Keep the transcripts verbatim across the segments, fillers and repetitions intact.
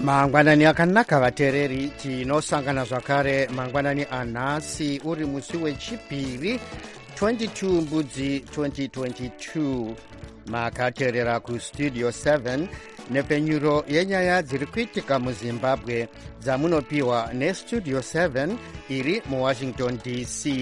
mangwanani akanaka vateereri, tinosangana zvakare mangwanani anhasi uri musi wechipiri twenty-two mbudzi twenty twenty-two. makateerera kustudio seven nepenyuro yenyaya dziri kuitika muzimbabwe dzamunopiwa nestudio seven iri muwashington D C.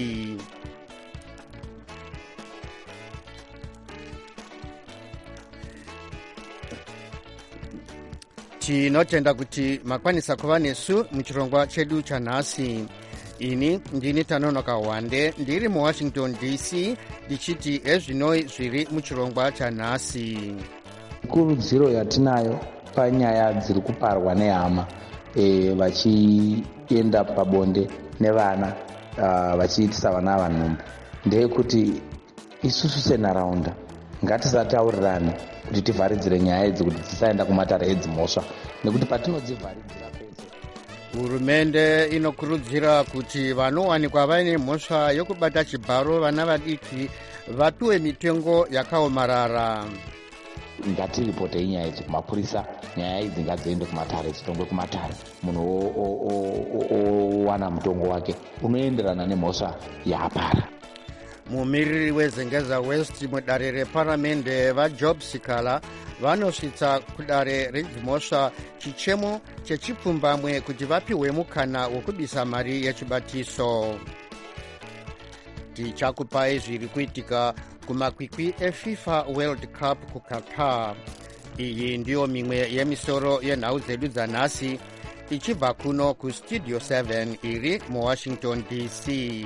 tinotenda kuti makwanisa kuva nesu muchirongwa chedu chanhasi. ini ndini Tanonoka Wande ndiri muwashington D C ndichiti ezvinoi zviri muchirongwa chanhasi. Kurudziro yatinayo panyaya dziri kuparwa nehama e, vachienda pabonde nevana uh, vachiitisa vana vanhumbu ndeyekuti isusu senharaunda ngatisataurirane kuti tivharidzire nyaya idzi kuti dzisaenda kumatare edzimhosva, nekuti patinodzivharidzira pese. Hurumende inokurudzira kuti vanowanikwa vaine mhosva yokubata chibharo vana vadiki vapiwe mitengo yakaomarara. Ngatiripotei nyaya idzi kumapurisa, nyaya idzi ngadziende kumatare, dzitongwe kumatare, munhu owana mutongo wake unoenderana nemhosva yaapara. Mumiriri wezengeza West mudare reparamende vaJob Sikala vanosvitsa kudare redzimhosva chichemo chechipfumbamwe kuti vapiwe mukana wokubisa mari yechibatiso. Tichakupai zviri kuitika kumakwikwi eFIFA World Cup kuQatar. Iyi ndiyo mimwe yemisoro yenhau dzedu dzanhasi ichibva kuno kustudio seven iri muwashington D C.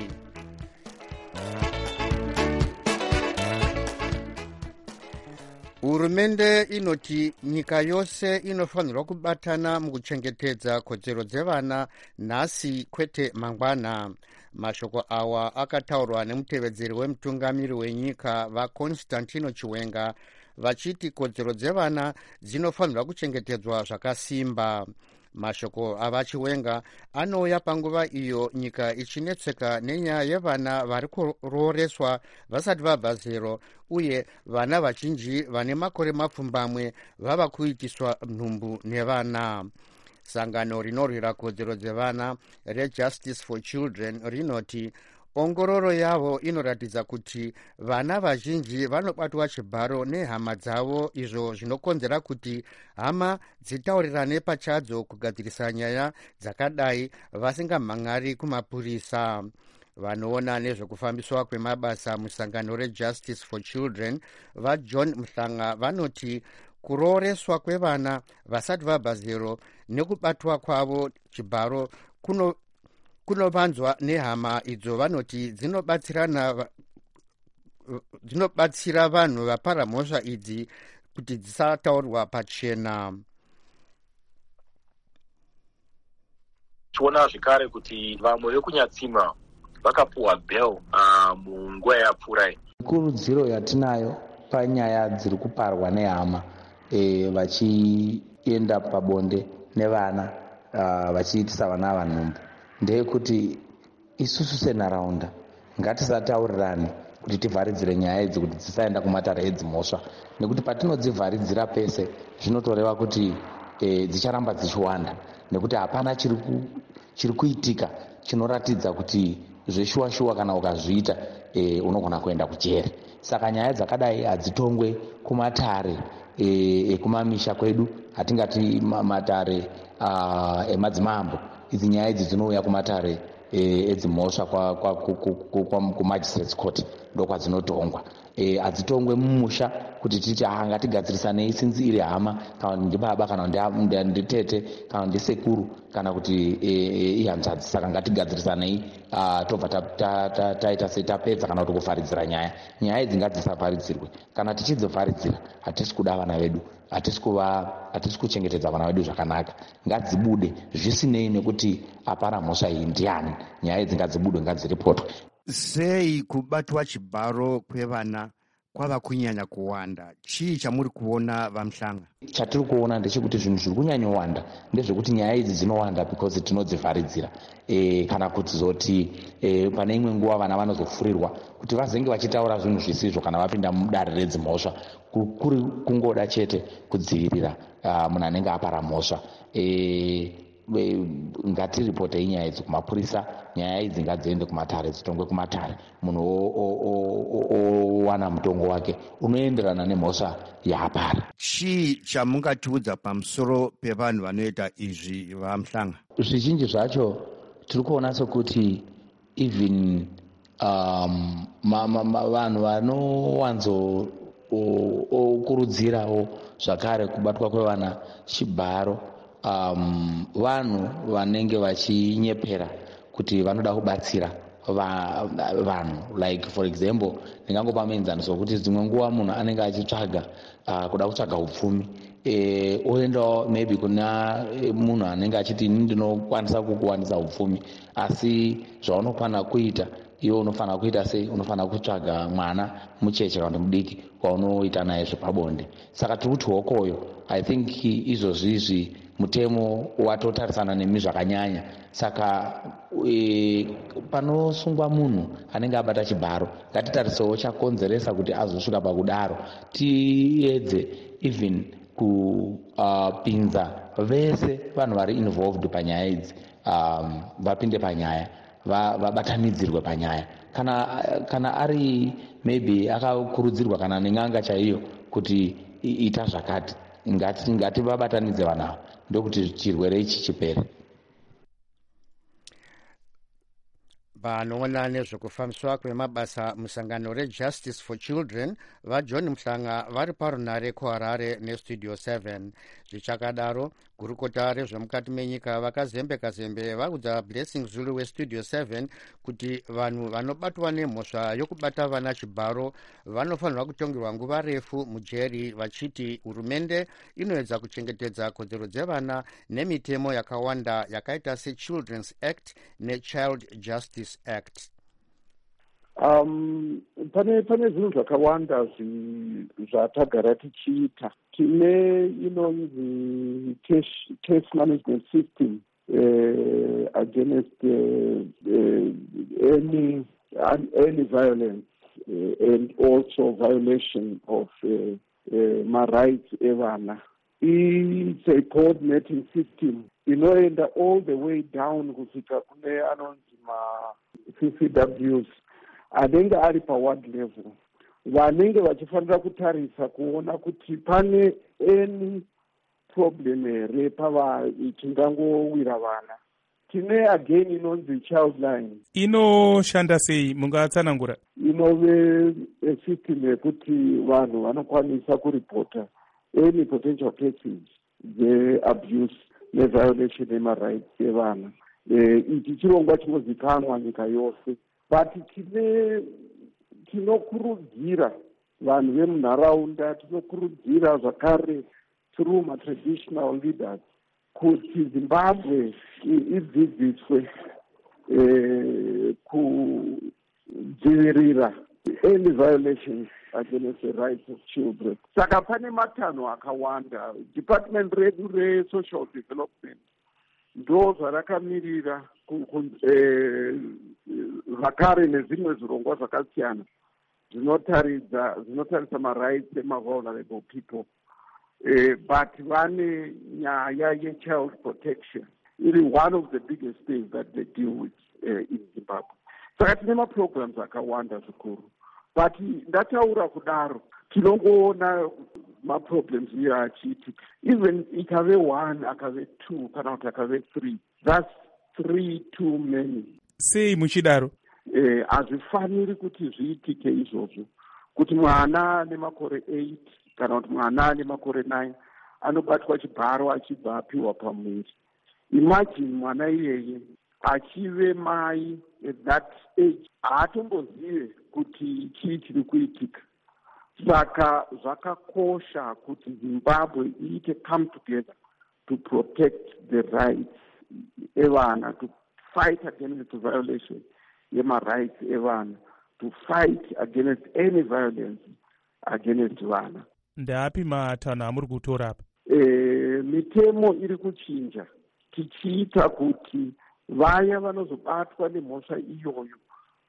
Hurumende inoti nyika yose inofanirwa kubatana mukuchengetedza kodzero dzevana nhasi kwete mangwana. Mashoko awa akataurwa nemutevedzeri wemutungamiri wenyika vaConstantino Chiwenga vachiti kodzero dzevana dzinofanirwa kuchengetedzwa zvakasimba. Mashoko avaChiwenga anouya panguva iyo nyika ichinetseka nenyaya yevana vari kuroreswa vasati vabva zero uye vana vazhinji vane makore mapfumbamwe vava kuitiswa nhumbu nevana. Sangano rinorwira kodzero dzevana reJustice for Children rinoti ongororo yavo inoratidza kuti vana vazhinji vanobatwa chibharo nehama dzavo, izvo zvinokonzera kuti hama dzitaurirane pachadzo kugadzirisa nyaya dzakadai vasingamhangari kumapurisa. Vanoona nezvekufambiswa kwemabasa musangano reJustice for Children vaJohn Mhlanga vanoti kuroreswa kwevana vasati vabva zero nekubatwa kwavo chibharo kuno kunovanzwa nehama idzo. Vanoti dzinobatsirana dzinobatsira vanhu vapara mhosva idzi kuti dzisataurirwa pachena. Tiona zvekare kuti vamwe vekunyatsima vakapuwa bail uh, munguva yapfurai. Kurudziro yatinayo panyaya dziri kuparwa nehama e, vachienda pabonde nevana uh, vachiitisa vana vanhumbu ndeyekuti isusu senharaunda ngatisataurirane kuti tivharidzire nyaya idzi kuti dzisaenda kumatare edzimhosva, nekuti patinodzivharidzira pese zvinotoreva kuti e, dzicharamba dzichiwanda, nekuti hapana chiri chiri kuitika chinoratidza kuti zveshuwa-shuwa kana ukazviita e, unogona kuenda kujere. Saka nyaya dzakadai hadzitongwe kumatare ekumamisha e, kwedu hatingati matare uh, emadzimambo. Idzi nyaya idzi dzinouya kumatare edzimhosva kumagistrates court ndokwadzinotongwa. Hadzitongwe mumusha kuti titi ngatigadzirisane sinzi iri hama kana ndibaba kana nditete kana ndisekuru kana kuti ihanzvadzi. Saka ngatigadzirisane tobva taita setapedza kana kuti kuvharidzira nyaya. Nyaya idzi ngadzisavharidzirwe. Kana tichidzivharidzira hatisi kuda vana vedu, hatisi kuva hatisi kuchengetedza vana vedu zvakanaka. Ngadzibude zvisinei nekuti apara mhosva iyi ndiani. Nyaya idzi ngadzibudwe, ngadziripotwe. Sei kubatwa chibharo kwevana kwava kunyanya kuwanda? Chii chamuri kuona vaMhlanga? Chatiri kuona ndechekuti zvinhu zviri kunyanyowanda ndezvekuti nyaya idzi dzinowanda because tinodzivharidzira. E, kana kuti zoti e, pane imwe nguva vana vanozofurirwa kuti vazenge vachitaura zvinhu zvisizvo kana vapinda mudare redzimhosva, kuri kungoda chete kudzivirira uh, munhu anenge apara mhosva. e, ngatiripotei nyaya idzi kumapurisa, nyaya idzi ngadziende kumatare, dzitongwe kumatare, munhu owana mutongo wake unoenderana nemhosva yaapara. Chii chamungatiudza pamusoro pevanhu vanoita izvi vaMhlanga? Zvizhinji zvacho tiri kuona sokuti even um, vanhu vanowanzo okurudzirawo zvakare kubatwa kwevana chibharo um, vanhu vanenge vachinyepera kuti vanoda kubatsira vanhu, like for example ndingangopa muenzaniso wekuti dzimwe nguva munhu anenge achitsvaga uh, kuda kutsvaga upfumi e, oendawo maybe kuna munhu anenge achiti ini ndinokwanisa kukuwanisa upfumi, asi zvaunofana kuita iwe unofanira kuita sei? Unofanira kutsvaga mwana mucheche kana mudiki waunoita naye zvepabonde. Saka tiri kuti hokoyo I think izvozvizvi mutemo watotarisana nemi zvakanyanya. Saka e, panosungwa munhu anenge abata chibharo ngatitarisewo chakonzeresa kuti azosvika pakudaro, tiedze even kupinza uh, vese vanhu vari involved panyaya idzi um, vapinde panyaya, vabatanidzirwe panyaya. Kana, kana ari maybe akakurudzirwa kana neng'anga chaiyo kuti ita zvakati, ngati ngati vabatanidze vanhu ndokuti chirwere ichi chipere. Vanoona nezvekufambiswa kwemabasa musangano reJustice for Children vaJohn Mhlanga vari parunare kuHarare nestudio seven. Zvichakadaro, gurukota rezvemukati menyika vakazembeka zembe vaudza Blessing Zulu westudio seven kuti vanhu vanobatwa nemhosva yokubata vana chibharo vanofanirwa kutongerwa nguva refu mujeri, vachiti hurumende inoedza kuchengetedza kodzero dzevana nemitemo yakawanda yakaita seChildren's Act neChild Justice Act. Um, pane pane zvinhu zvakawanda zvatagara tichiita. Tine inonzi case, case management system uh, against uh, uh, any any violence uh, and also violation of uh, uh, my rights evana. It's a coordinating system inoenda all the way down kusvika kune anonzi ma-C C Ws anenge ari paward level, vanenge vachifanira kutarisa kuona kuti pane any problem here pavachingangowira vana. Tine again inonzi child line. Inoshanda sei? Mungatsanangura? Inove system yekuti vanhu vanokwanisa kuripota any potential cases the-abuse ne-violation yema-rights evana. Ichi chirongwa chinozikanwa nyika yose, but tine tinokurudzira vanhu vemunharaunda, tinokurudzira zvakare through ma-traditional leaders kuti Zimbabwe idzidziswe eh, kudzivirira any violations against the rights of children. Saka pane matanho akawanda. Department redu re-social development ndo zvarakamirira zvakare nezvimwe zvirongwa zvakasiyana zvinotaridza zvinotarisa ma-rights ema-vulnerable people. Uh, but vane nyaya ye-child protection iri one of the biggest things that they deal with uh, in Zimbabwe. Saka tine ma-programs akawanda zvikuru, but ndataura kudaro tinongoona ma-problems iye achiitika. Even ikave one akave two kana kuti akave three, that's three too many. Sei muchidaro? Eh, hazvifaniri kuti zviitike izvozvo, kuti mwana nemakore eight kana kuti mwana nemakore nine anobatwa chibharo achibva apiwa pamwiri. Imagine mwana iyeye achive mai at that age haatombozive kuti chii chiri kuitika. Saka zvakakosha kuti Zimbabwe iite come together to protect the rights evana, to fight against the violation yema rights evana, to fight against any violence against vana. Ndapi matanho amuri kutora apa? Eh, mitemo iri kuchinja tichiita kuti vaya vanozobatwa nemhosva iyoyo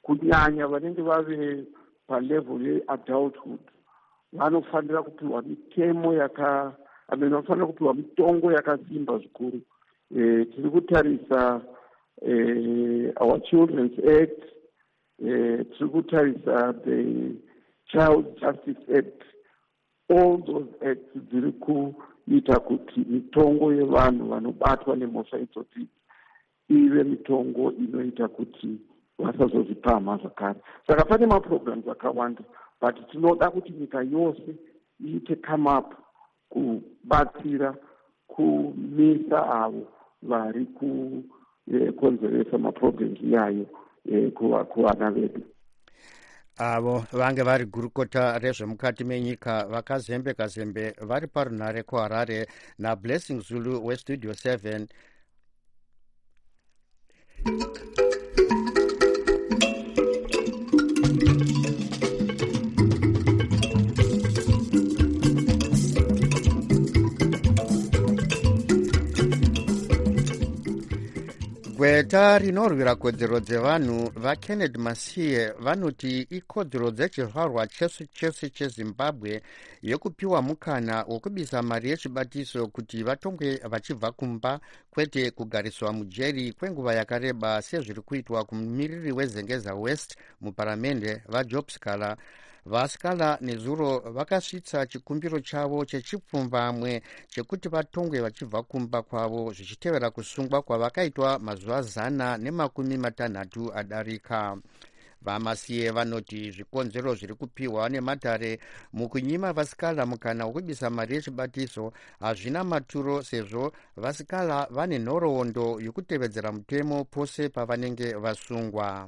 kunyanya vanenge vave palevel yeadulthood vanofanira kupiwa mitemo yaka amene vanofanira kupiwa mitongo yakasimba zvikuru. Eh, tiri kutarisa eh, our Children's Act, eh, tiri kutarisa the Child Justice Act. All those acts dziri kuita kuti mitongo yevanhu vanobatwa nemhosva idzodzi ive mitongo inoita kuti vasazozvipamha zvakare. Saka pane maprograms akawanda, but tinoda kuti nyika yose iite come up kubatsira kumisa avo vari kukonzeresa maprograms iyayo kuvana vedu. avo vange vari gurukota rezvemukati menyika vakazembe kazembe vari parunhare kuharare nablessing Zulu westudio seven. Gweta rinorwira kodzero dzevanhu vaKennedy Masiye vanoti ikodzero dzechivarwa chese chese cheZimbabwe yekupiwa mukana wokubisa mari yechibatiso kuti vatongwe vachibva kumba kwete kugariswa mujeri kwenguva yakareba sezviri kuitwa kumumiriri wezengeza West muparamende vaJob Scala. Vaskala nezuro vakasvitsa chikumbiro chavo chechipfumbamwe chekuti vatongwe vachibva kumba kwavo zvichitevera kusungwa kwavakaitwa mazuva zana nemakumi matanhatu adarika. Vamasiye vanoti zvikonzero zviri kupiwa nematare mukunyima vasikala mukana wokubisa mari yechibatiso hazvina maturo sezvo vasikala vane nhoroondo yokutevedzera mutemo pose pavanenge vasungwa.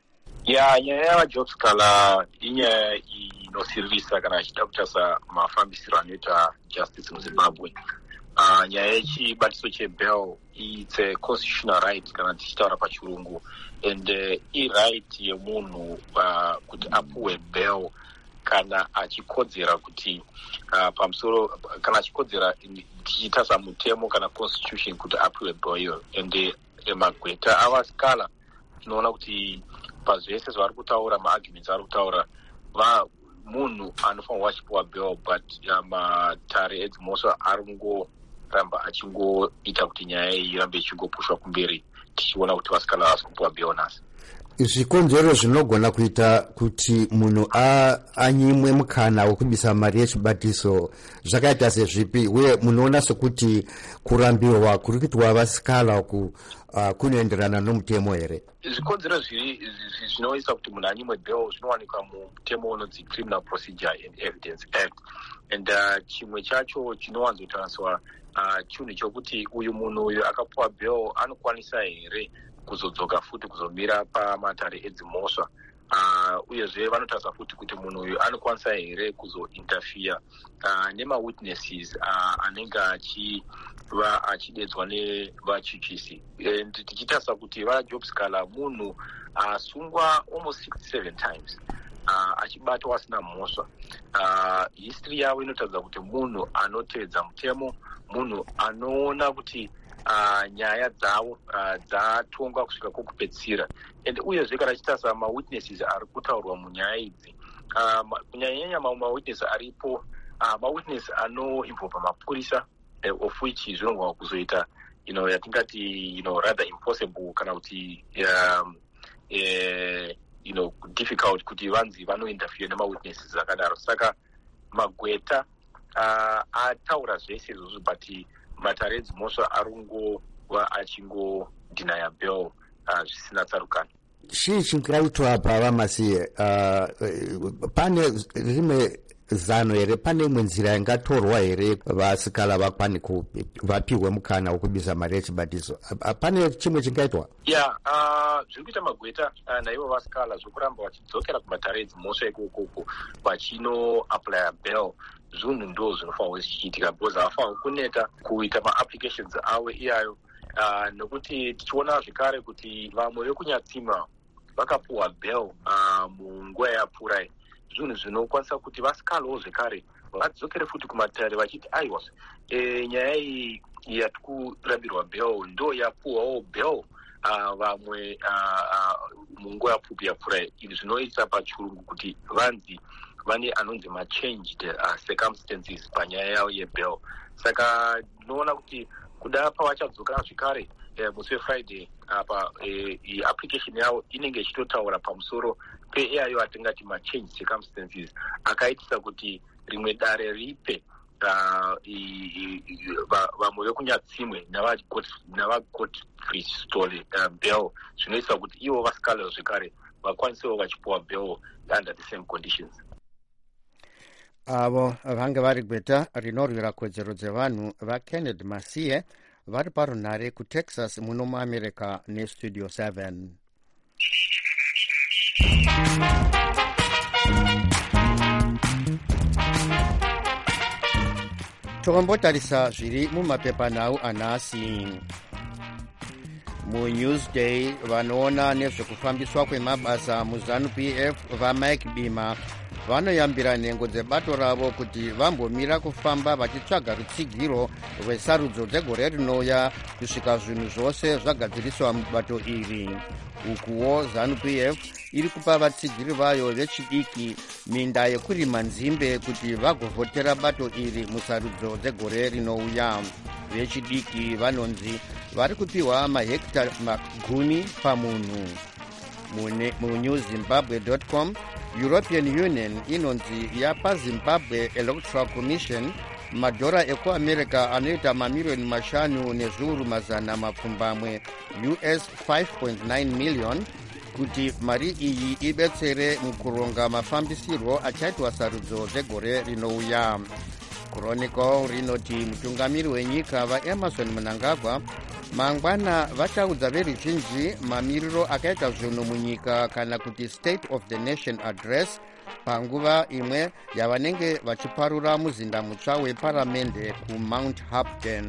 ya nyaya yavaJob Scala inyaya inosiririsa kana achida kutarisa mafambisiro anoita justice muZimbabwe. Uh, nyaya yechibatiso chebail it's a constitutional right kana tichitaura pachirungu, and uh, i-right yemunhu uh, kuti apuwe bail kana achikodzera kuti uh, pamusoro kana achikodzera tichitarisa mutemo kana constitution kuti apuwe bail. And uh, magweta avasikala tinoona kuti pazvese zvavari kutaura maarguments ari kutaura va munhu anofanirwa achipiwa bail, but matare edzimhosva ari kungoramba achingoita kuti nyaya iyi irambe ichingopushwa kumberi tichiona kuti vasikala vasi kupiwa bail nhasi. Zvikonzero zvinogona kuita kuti munhu anyimwe mukana wokubisa mari yechibatiso zvakaita sezvipi, uye munoona sekuti kurambiwa kuri kuitwa vasikala ku uh, kunoenderana nomutemo here? Zvikonzero zvinoisa kuti munhu anyimwe bail zvinowanikwa mumutemo unonzi Criminal Procedure and Evidence Act, and uh, chimwe chacho chinowanzotariswa uh, chinhu chokuti uyu munhu uyu akapuwa bail anokwanisa here kuzodzoka futi kuzomira pamatare edzimhosva. Uh, uyezve vanotarisa futi kuti munhu uyu anokwanisa here kuzointerfere uh, nemawitnesses uh, anenge achiva achidedzwa nevachikisi. And tichitarisa kuti vaJob Scala munhu asungwa uh, almost sixty-seven times uh, achibatwa asina mhosva. Uh, history yavo inotaridza kuti munhu anotedza mutemo, munhu anoona kuti Uh, nyaya dzavo uh, dzatongwa kusvika kwokupedzisira. And uyezve kana tichitarisa mawitnesses ari kutaurwa munyaya idzi, uh, kunyanyanya mamwe mawitness aripo uh, mawitness anoinvolva mapurisa uh, of which zvinogona kuzoita you know, yatingati you know, rather impossible kana kuti um, uh, you know, difficult kuti vanzi vanointerfere nemawitnesses akadaro. Saka magweta uh, ataura zvese izvozvo, but matare edzimhosva arungova achingodinaya bail zvisina uh, tsarukano. Chii chingaitwa pavamasiye? Uh, pane rimwe zano here, pane imwe nzira ingatorwa here vasikala vakwane vapiwe mukana wokubisa mari yechibatiso? Pane chimwe chingaitwa? ya yeah, uh, zviri kuita magweta uh, naivo vasikala zvokuramba vachidzokera kumatare edzimhosva ikokoko vachinoaplya bail, zvinhu ndo zvinofanirwa zvichiitika because havafanirwa kuneta kuita maapplications avo iyayo. Uh, nokuti tichiona zvekare kuti vamwe vekunyatsima vakapuwa bail uh, munguva yapfurai, zvinhu zvinokwanisa kuti vasikalawo zvekare vadzokere futi kumatare vachiti aiwa e, nyaya iyi yatikurambirwa bail ndo yapuwawo bail vamwe munguva yapfupi yapfuura izvi zvinoisa pachirungu kuti vanzi vane anonzi machanged uh, circumstances panyaya yavo yebail. Saka ndinoona kuti kuda pavachadzoka zvekare eh, musi wefriday apa eh, application yavo inenge ichitotaura pamusoro peiyayo atingati machanged circumstances akaitisa kuti rimwe dare ripe vamwe vekunyatsimwe navagot free story bail zvinoisa kuti ivo vasikalewo zvekare vakwanisewo vachipuwa bail under the same conditions. avo vange vari gweta rinorwira kodzero dzevanhu vakenneth masiye vari parunhare kutexas muno muamerica nestudio seven. tombotarisa zviri mumapepanhau anhasi. munewsday vanoona nezvekufambiswa kwemabasa muzanu-p f vamike bima vanoyambira nhengo dzebato ravo kuti vambomira kufamba vachitsvaga rutsigiro rwesarudzo dzegore rinouya kusvika zvinhu zvose zvagadziriswa mubato iri. ukuwo zanu-p f iri kupa vatsigiri vayo vechidiki minda yekurima nzimbe kuti vagovhotera bato iri musarudzo dzegore rinouya. vechidiki vanonzi vari kupiwa mahekita magumi pamunhu. munews-zimbabwe dot com european union inonzi yapa zimbabwe electoral commission madhora ekuamerica anoita mamiriyoni mashanu nezviuru mazana mapfumbamwe U S five point nine million kuti mari iyi ibetsere mukuronga mafambisirwo achaitwa sarudzo dzegore rinouya. chronicle rinoti mutungamiri wenyika vaemerson mnangagwa mangwana vachaudza veruzhinji mamiriro akaita zvinhu munyika kana kuti state of the nation address panguva imwe yavanenge vachiparura muzinda mutsva weparamende kumount hampton.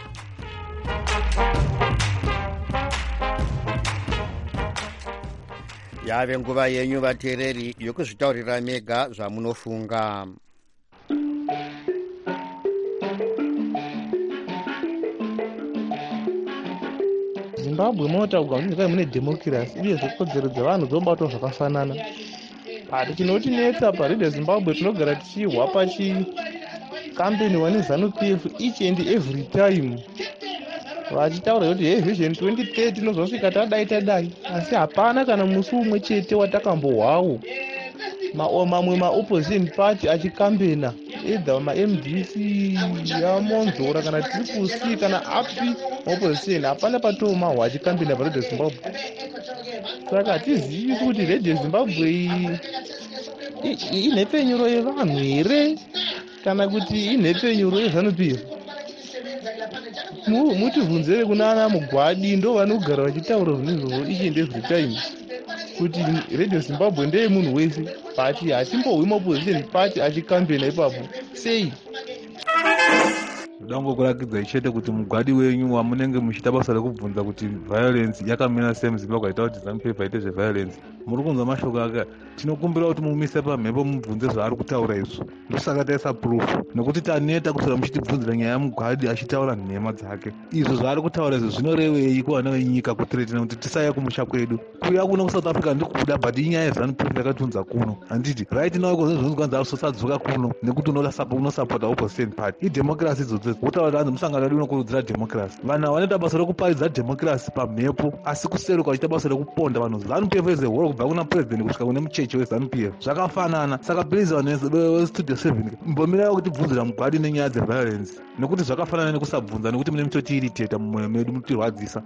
yave nguva yenyu vateereri yokuzvitaurira mega zvamunofunga. zimbabwe munotaurwa kuti nyika mune dhemokirasi uyezve kodzero dzevanhu dzobatwa zvakafanana. pati chinotinetsa paredio zimbabwe tinogara tichihwa pachikambeniwa nezanu-p f each and every time vachitaura kuti hey vision twenty thirty inozosvika tadai tadai, asi hapana kana musi umwe chete watakambohwawo mamwe maopposition party achikambena either ma-M D C yamonzora kana triple C kana api opposition, hapana patomahwa achikambena paredio zimbabwe. saka hatizivi kuti redio zimbabwe inhepenyuro yevanhu here kana kuti inhepenyuro yezanu-p f. mutivhunzere kuna ana mugwadi ndo vanogara vachitaura zvinizvo each and every time kuti redio zimbabwe ndeye munhu wese, but hatimbohwi maopposition party achikambena ipapo sei. ndoda ngokurakidza chete kuti mugwadi wenyu wamunenge muchiita basa rekubvunza kuti violence yakamira sei muzimbabwe aita kuti zanu-p f aite zveviolence, muri kunzwa mashoko aka. tinokumbira kuti mumise pamhepo mubvunze zvaari kutaura izvo, ndosaka taisa proof, nekuti taneta kusora muchitibvunzira nyaya yamugwadi achitaura nhema dzake. izvo zvaari kutaura izvo zvinorevei kuvana venyika kutireti kuti tisaya kumusha kwedu? kuya kuno kusouth africa ndikuda, but inyaya yezanu-p f yakatunza kuno. handiti right now iko zvezvinozwanza usosadzoka kuno nekuti unosapota opposition party. idhemokirasi idzodzo wotaura kuti anzi musangano wedu unokurudzira dhemokirasi. vanhu vanoita basa rekuparidza dhemokirasi pamhepo, asi kuseruka vachiita basa rekuponda vanhu. zanu-p f as a whole kubva kuna president kusvika kune mucheche wezanu-p f zvakafanana. saka please vanhu vestudio seven mbomirawo kuti bvunzira mugwadi nenyaya dzeviolence, nekuti zvakafanana nekusabvunza, nekuti mune mutoti iriteta mumwoyo medu mutirwadzisa.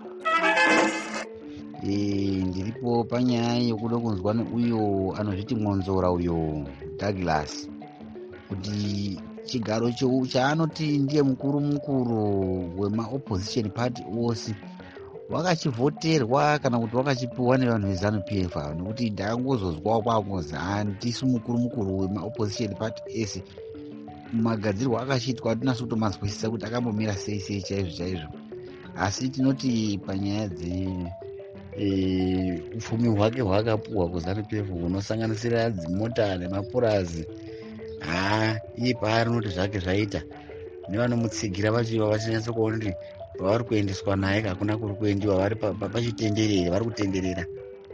ndiripo panyaya yekuda kunzwa neuyo anozviti mwonzora uyo Douglas kuti chigaro chaanoti ndiye mukuru mukuru wemaopposition party ose wakachivhoterwa kana kuti wakachipiwa nevanhu vezanu-p f ava, nekuti ndakangozozwawo kwakunzi handisi mukuru mukuru wemaopposition party ese. mumagadzirwo akachiitwa hatinasi kutomanzwisisa kuti akambomira sei sei chaizvo chaizvo. asi tinoti panyaya dze upfumi hwake hwakapuhwa kuzanu-p f hunosanganisira dzimota nemapurazi, ha iye paari noti zvake zvaita nevanomutsigira vachiva vachinatsa kuona kuti pavari kuendeswa naye kakuna kuri kuendiwa, vari pachitenderere, vari kutenderera.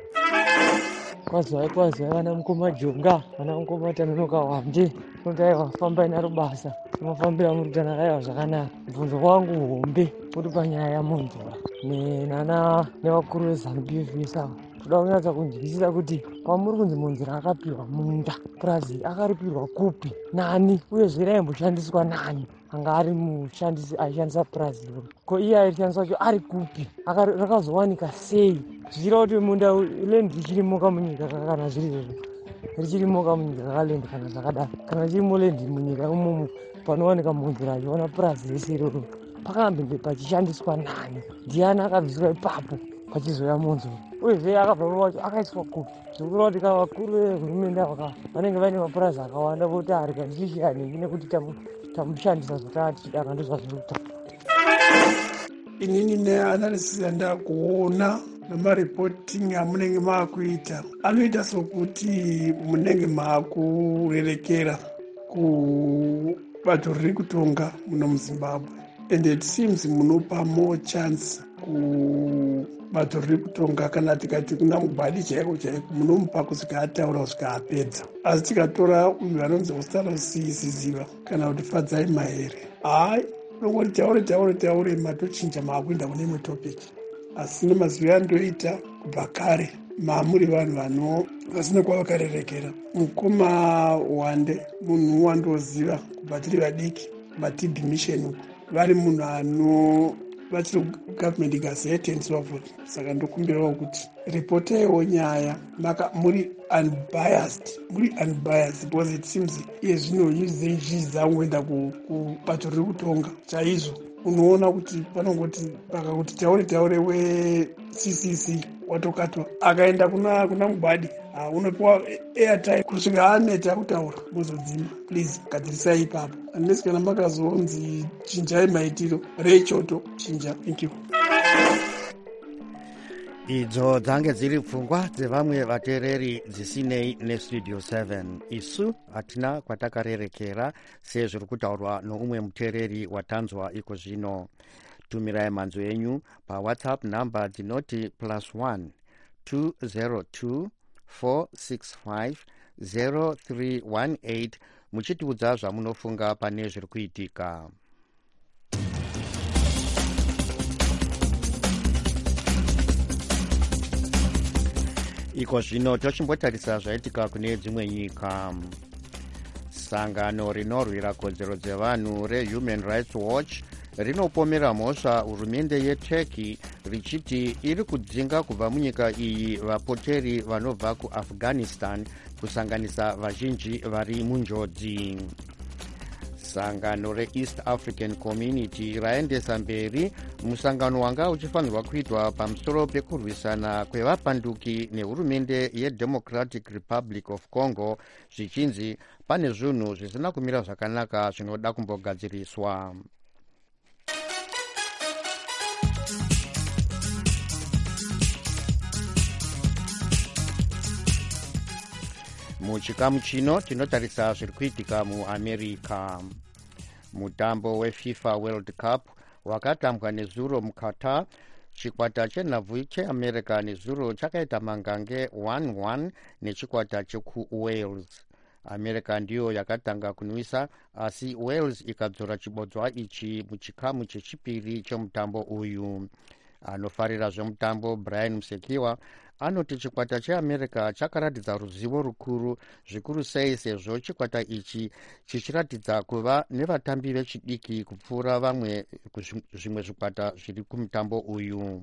Kwazai kwazai vana mukoma jonga, vana mukoma tanonoka wande, kundai wafamba ina rubasa, unofambira murutana raiva zvakanaka. Mubvunzo wangu hombe kuti panyaya yamumvura nenana nevakuru veZANU-P F vesa toda kunyatsa kunzwisisa kuti pamuri kunzi munzira akapirwa munda, purazi akaripirwa kupi, nani, uyezve raimboshandiswa nani anga ari mushandisi aishandisa purazi iro, ko iye aishandisa cho ari kupi, rakazowanika sei, zvichira kuti munda lendi richirimoka munyika kana zviri izvozvo richirimoka munyika kalendi kana zvakadaro, kana chirimo lendi munyika imomo panowanika munzira achiona purazi rese iroro pakambenge pachishandiswa nani, ndiani akabviswa ipapo pachizoya munzuro, uyezve akabva pacho akaiswa kupi. Zvirikura kuti kavakuru vehurumende ava vanenge vaine mapurazi akawanda voti ari kandichichiyaniki nekuti tamushandisa zvataatichida kana ndozvazviri kutaura. Inini neanalysis yandakuona nemareporting amunenge maakuita anoita sokuti munenge maakurerekera kubato riri kutonga muno muZimbabwe, and it seems munopa more chance kubato riri kutonga kana tikati kuna Mugwadi chaiko chaiko munomupa kusvika ataura kusvika apedza. Asi tikatora uyu anonzi Ostarosisiziva kana kuti Fadzai Mahere, hai nongoti taure taure taure matochinja maakuenda kune imwe topic, asi nemazivo andoita kubva kare maamuri vanhu vano vasina kwavakarerekera. Mukoma Wande munhu wandoziva kubva tiri vadiki T B mission vari munhu ano vachiri government gazette and so forth. Saka ndokumbirawo kuti ripotaiwo nyaya maka muri unbiased, muri unbiased because it seems iye zvino yuze njii dzangoenda kubato riri kutonga chaizvo. Unoona kuti panongoti pakakuti taure taure we-C C C watokatwa akaenda kuna kuna Mugwadi, uh, unopiwa airtime kusvika aneta kutaura mozodzima. Please gadzirisai ipapo, unless kana makazonzi chinjai maitiro rechoto chinja. Thank you. Idzo dzange dziri pfungwa dzevamwe vateereri dzisinei nestudio seven. Isu hatina kwatakarerekera sezviri kutaurwa noumwe muteereri watanzwa iko zvino. Tumirai manzo enyu pawhatsapp namba dzinoti plus one two zero two four six five zero three one eight muchitiudza zvamunofunga pane zviri kuitika. Iko zvino tochimbotarisa zvaitika kune dzimwe nyika. Sangano rinorwira kodzero dzevanhu reHuman Rights Watch rinopomera mhosva hurumende yeTurkey richiti iri kudzinga kubva munyika iyi vapoteri vanobva kuAfghanistan kusanganisa vazhinji vari munjodzi. Sangano reEast African Community raendesa mberi musangano wanga uchifanirwa kuitwa pamusoro pekurwisana kwevapanduki nehurumende yeDemocratic Republic of Congo zvichinzi pane zvinhu zvisina kumira zvakanaka zvinoda kumbogadziriswa. Muchikamu chino tinotarisa zviri kuitika muAmerica. Mutambo weFIFA World Cup wakatambwa nezuro muQatar. Chikwata chenhabvu cheAmerica nezuro chakaita mangange one one nechikwata chekuWales. America ndiyo yakatanga kunwisa, asi Wales ikadzora chibodzwa ichi muchikamu chechipiri chemutambo uyu. Anofarira zvemutambo Brian Musekiwa anoti chikwata cheAmerica chakaratidza ruzivo rukuru, zvikuru sei sezvo chikwata ichi chichiratidza kuva nevatambi vechidiki kupfuura vamwe zvimwe zvikwata zviri kumutambo uyu.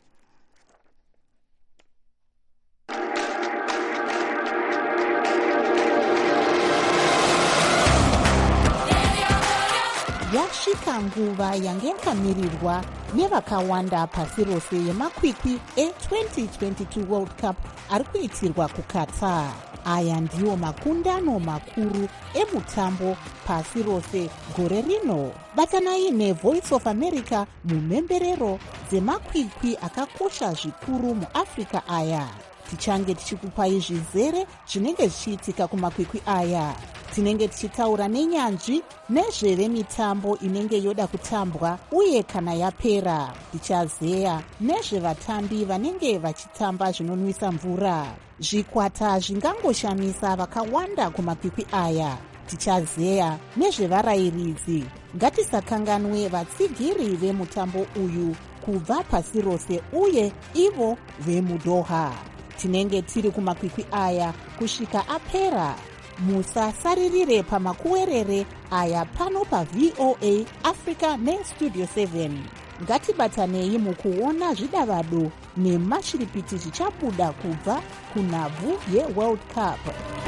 Yasvika nguva yange yakamirirwa nevakawanda pasi rose yemakwikwi e-twenty twenty-two World Cup ari kuitirwa kuQatar. Aya ndiwo makundano makuru emutambo pasi rose gore rino. Batanai neVoice of America mumhemberero dzemakwikwi akakosha zvikuru muAfrica aya. Tichange tichikupai zvizere zvinenge zvichiitika kumakwikwi aya. tinenge tichitaura nenyanzvi nezvevemitambo inenge yoda kutambwa uye kana yapera. Tichazeya nezvevatambi vanenge vachitamba zvinonwisa mvura. Zvikwata zvingangoshamisa vakawanda kumakwikwi aya. Tichazeya nezvevarayiridzi. Ngatisakanganwe vatsigiri vemutambo uyu kubva pasi rose uye ivo vemudoha. Tinenge tiri kumakwikwi aya kusvika apera. Musasaririre pamakuwerere aya pano pa-V O A Africa neStudio seven. Ngatibatanei mukuona zvidavado nemashiripiti zvichabuda kubva kunhabvu yeWorld Cup.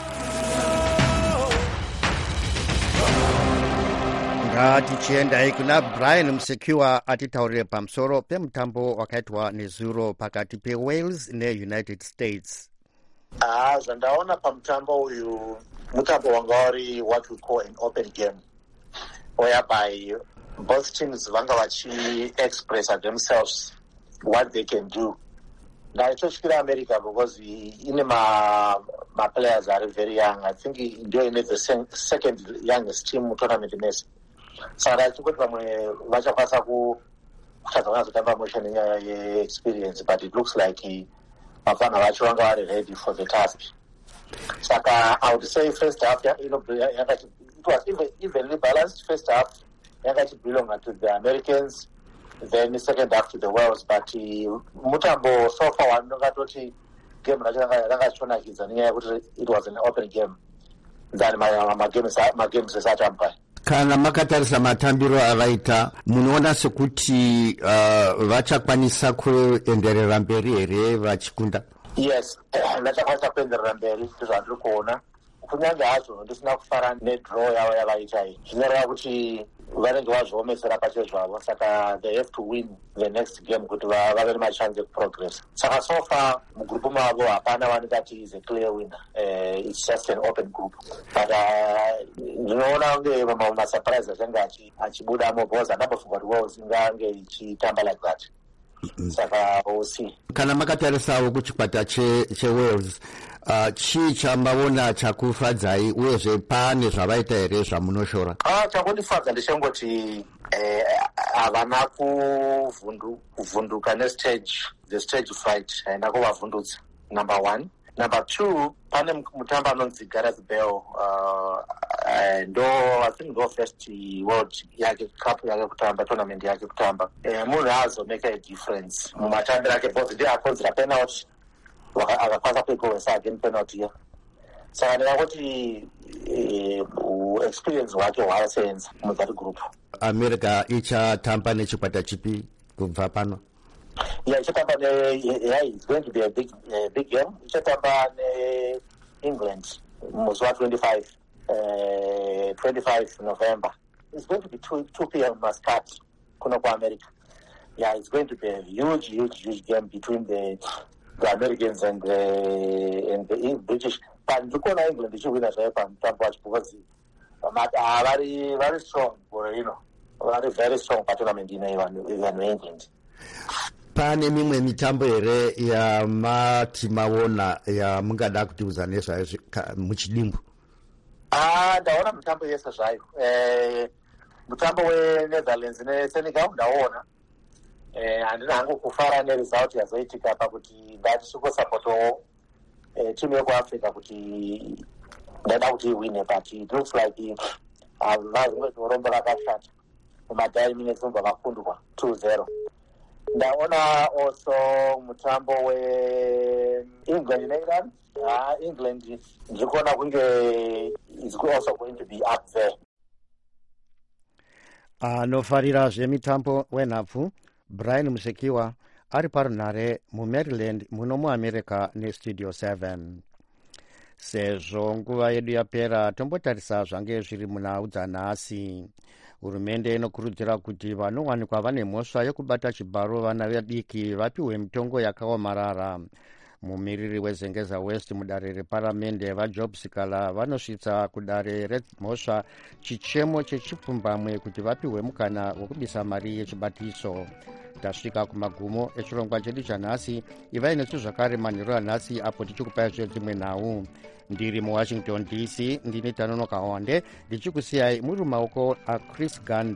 ngatichiendai kuna Brian Musekiwa atitaurire pamusoro pemutambo wakaitwa nezuro pakati peWales neUnited States. Ah, zvandaona pamutambo uyu mutambo wanga uri what we call an open game, whereby both teams vanga vachi-express themselves what they can do. Ndaichotyira America because ine ma, ma players are very young. I think ndio ine the second youngest team tournament mess. Saka ndaichikuti vamwe vachakwanisa kutadza vanazotamba motion nenyaya ye-experience, but it looks like mafana vacho vanga vari ready for the task. Saka I would say first half, you know, it was even, evenly balanced. First half yakati belong to the Americans, then the second half to the Wales. But mutambo so far wanongatoti game rakachonakidza nenyaya yekuti it was an open game than magames esatamba. Kana makatarisa matambiro avaita, munoona sekuti uh, vachakwanisa kuenderera mberi here vachikunda? Yes, vachakwanisa kuenderera mberi zvandiri kuona. Kunyange hacho ndisina kufara nedraw yavo yavaita iyi, zvinoreva kuti vanenge vazviomesera pache zvavo, saka they have to win the next game kuti vave nemachance ekuprogress. Saka so far mugrupu mavo hapana vaningati is a clear winner. Uh, it's just an open group, but ndinoona kunge masurprise achange achibudamo because handambofunga kuti Wales ingange ichitamba like that. Saka we'll see. Kana makatarisawo kuchikwata cheWales, Uh, chii chambaona chakufadzai uyezve pane zvavaita here zvamunoshora? Ah, chakundifadza ndechengoti havana eh, kuvhunduka nestage, the stage fight haina kuvavhundutsa, number one. Number two, pane mutambo anonzi Gareth Bale, uh, ndo I think ndo first world yake cup yake kutamba, tournament yake kutamba. Eh, munhu azomeka a difference mumatambiro ake because ndiye akonzera penalty akakwanisa kuigohwesa again penalty ya. Saka ndingakuti experience hwake hwaasenza muzati group. America ichatamba nechikwata chipi kubva pano? Yeah, ichatamba ne yeah, it's going to be a big uh, big game. Ichatamba ne England musi wa twenty-five uh, twenty-five November. It's going to be two p m Muscat kuno kwa America. Yeah, it's going to be a huge huge huge game between the the Americans and the and the British. But ndikona England ichiwina zvayo pamutambo wacho because are very very strong, you know, very very strong tournament in even England. Pane mimwe mitambo here yamati maona yamungada kutiudza nezvayo muchidimbu? Ah, ndaona mitambo yese zvayo. Eh, mutambo weNetherlands neSenegal ndaona. Eh, handina hangu kufara neresult yazoitika pakuti ndatisikosapotawo eh, timu yekuAfrica kuti ndada kuti iwine, but it looks like havazorombo rakashata mumadhai minutes vobva vakundwa two zero. Ndaona also mutambo weEngland neEngland. Ah, England ndikuona kunge is also going to be up there. Anofarira zvemitambo wenhabvu Brian Musekiwa ari parunhare muMaryland muno muAmerica neStudio seven. Sezvo nguva yedu yapera, tombotarisa zvange zviri munhau dzanhasi. Hurumende inokurudzira kuti vanowanikwa vane mhosva yekubata chibharo vana vadiki vapiwe mitongo yakaomarara. Mumiriri weZengeza West mudare reparamende vaJob Sikala vanosvitsa kudare remhosva chichemo chechipfumbamwe kuti vapiwe mukana wokubisa mari yechibatiso. tasvika kumagumo echirongwa chedu chanhasi. Ivai nesu zvakare manheru anhasi apo tichikupai zve dzimwe nhau. Ndiri muwashington D C ndine Tanonoka Wande ndichikusiyai muri mumaoko aChris Ganda.